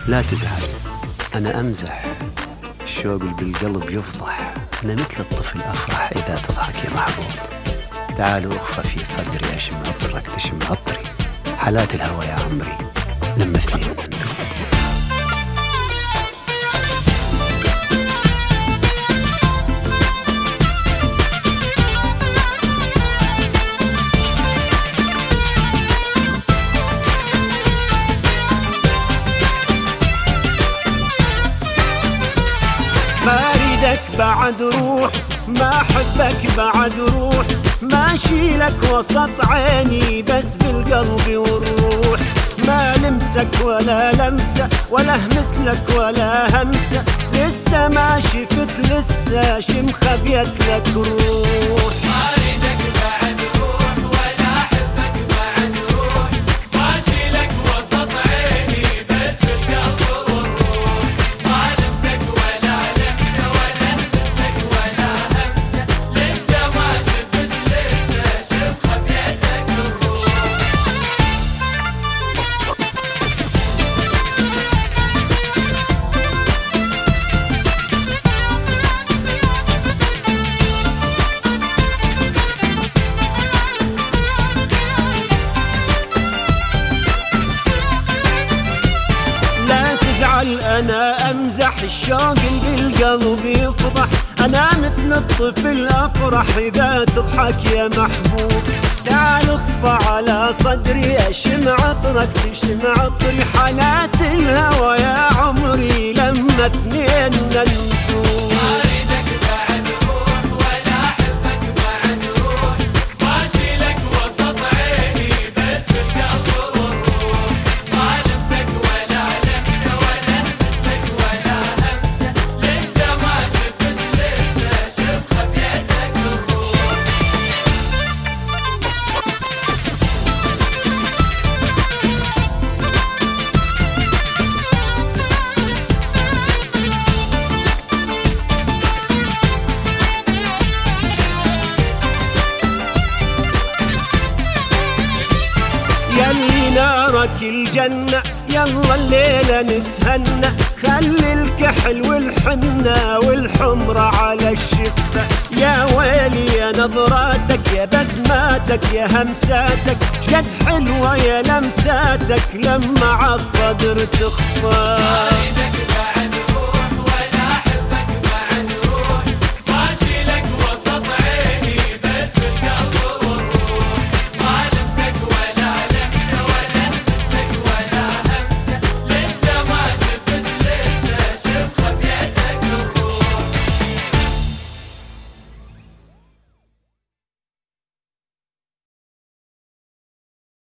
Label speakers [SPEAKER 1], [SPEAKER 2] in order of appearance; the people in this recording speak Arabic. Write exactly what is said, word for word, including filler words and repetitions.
[SPEAKER 1] لا تزعل، أنا أمزح، الشوق اللي بالقلب يفضح. أنا مثل الطفل أفرح إذا تضحك يا محبوب. تعالوا أخفى في صدري، أشم عطرك تشم عطري. حالات الهوى يا عمري لما اثنين ندوب.
[SPEAKER 2] ما اريدك بعد روح، ما احبك بعد روح، ما اشيلك وسط عيني بس بالقلب والروح. ما لمسك ولا لمسة ولا همسلك ولا همسة، لسه ما شفت لسه شم خبيت لك روح.
[SPEAKER 3] ما اريدك بعد روح ولا احبك بعد روح، ما اشيلك وسط عيني بس بالقلب والروح. ما لمسك ولا لمسة ولا همسلك ولا همسة، لسه ما شفت لسه شم خبيت لك الروح.
[SPEAKER 2] أنا أمزح، الشوق اللي بالقلب يفضح. أنا مثل الطفل أفرح إذا تضحك يا محبوب. تعال اخفى على صدري، أشم عطرك تشم عطري. حالات الهوى يا عمري لما اثنين ندوب.
[SPEAKER 3] ما اريدك بعد روح ولا احبك بعد روح، ما اشيلك وسط عيني بس بالقلب والروح. ما لمسك ولا لمسة ولا همسلك ولا همسة، لسه ما شفت لسه شم خبيت لك الروح.
[SPEAKER 2] يلي نارك الجنة يلا الليلة نتهنى. خلي الكحل والحنة والحمرة على الشفة. يا ويلي يا نظراتك يا بسماتك يا همساتك، شقد حلوة يا لمساتك لما عالصدر تخفى.
[SPEAKER 3] ما اريدك بعد